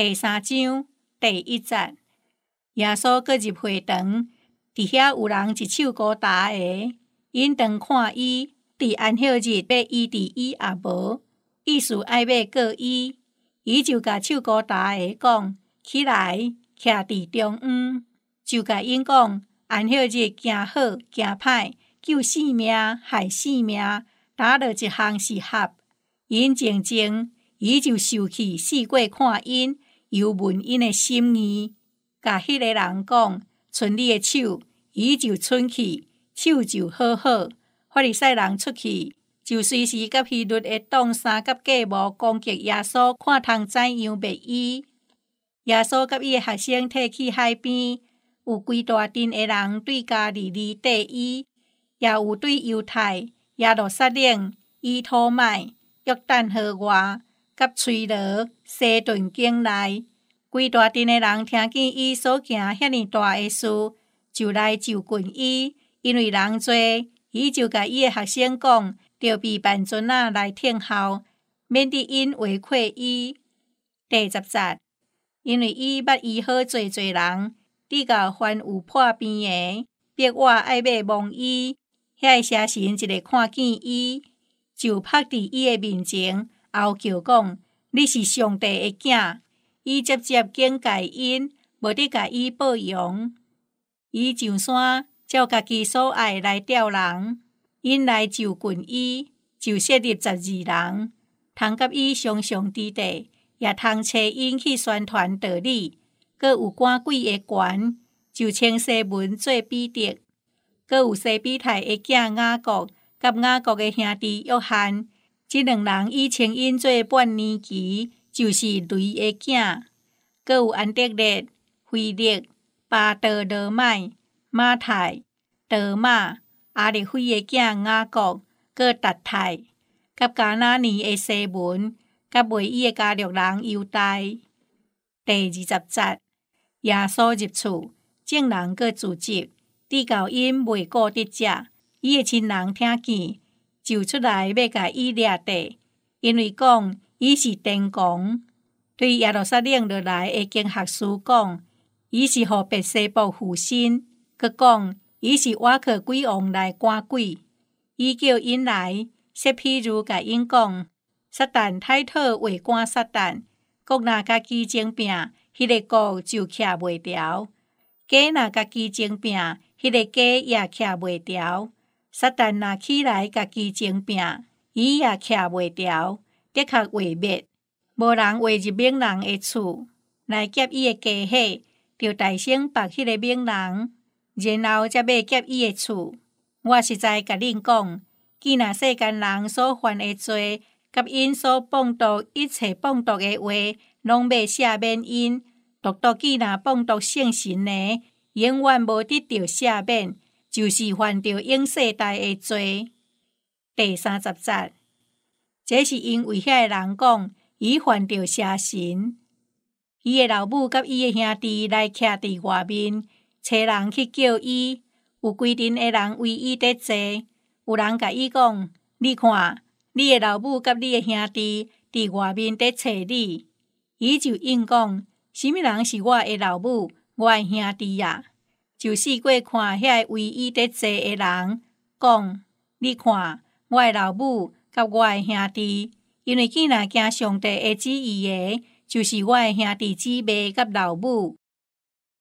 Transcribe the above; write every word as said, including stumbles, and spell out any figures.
第三章第一節，耶穌閣入會堂，佇遐有人一手高搭的，因當看伊，佇安息日要醫治伊也無，意思愛要告伊，伊就甲手高搭的講，起來，徛佇中央，就甲因講，安息日行好行歹，救性命害性命，打落一項是合。因靜靜，伊就受氣，四過看因，又問因的心意，甲迄個人講，伸你的手，伊就伸去，手就好好。法利賽人出去，就隨時甲希律的黨衫甲假帽攻擊耶穌，看通怎樣滅伊。耶穌甲伊的學生退去海邊，有規大陣的人對加利利綴伊，也有對猶太、耶路撒冷、以土麥、約旦河外、甲推羅、西頓境內，規大陣的人聽見伊所行遐爾大的事，就來就近伊，因為人多，伊就甲伊的學生講，着被萬尊仔來聽候，免得因違規伊。第十節，因為伊捌醫好濟濟人，直到凡有破病的，逼我愛要摸伊，遐個邪神一個看見伊，就拍佇伊的面前，後叫講：你是上帝的囝。伊接接警戒因，無得甲伊報用。伊上山，照家己所愛來釣人，因來就近伊，就設立十二人，通甲伊常常佇地，也通找因去宣傳道理。閣有趕鬼的官，就稱西門做彼得，閣有西比泰的囝雅各，甲雅各的兄弟約翰，這兩人伊稱因做半年期，就是雷的囝。閣有安德烈、腓力、巴多羅買、馬太、多馬、阿里非的囝雅各，閣達太，甲迦拿尼的西門，甲賣伊的加略人猶大。第二十節，耶穌入厝，眾人閣聚集，直到因未顧得食，伊的親人聽見，就出來要甲伊掠地，因為講伊是天公。對耶路撒冷落來的經學士講，伊是互別西卜附身，閣講伊是挖去鬼王來趕鬼。伊叫因來，說譬如甲因講，撒旦太討為趕撒旦，國若家己爭拼，迄、那個國就徛袂牢；家若家己爭拼，迄、那個家也徛袂牢。撒旦若起來家己爭拼，伊也徛袂牢，的確會滅。無人會入名人的厝來劫伊的家伙，就大聲縛迄個名人，然後才要劫伊的厝。我實在甲恁講，既若世間人所犯的罪，甲因所謗讟一切謗讟的話，攏要赦免因；獨獨既若謗讟聖神的，永遠無得到赦免，就是犯着永世代的罪。第三十節，這是因為遐個人講，伊犯着邪神，伊的老母甲伊的兄弟來徛佇外面，找人去叫伊。有規陣的人為伊得坐，有人甲伊講：你看，你的老母甲你的兄弟佇外面得找你。伊就應講：什麼人是我的老母，我的兄弟呀？就四過看遐為伊得坐的人，講：你看，我的老母甲我的兄弟。因為既若行上帝的旨意的，就是我的兄弟姊妹甲老母。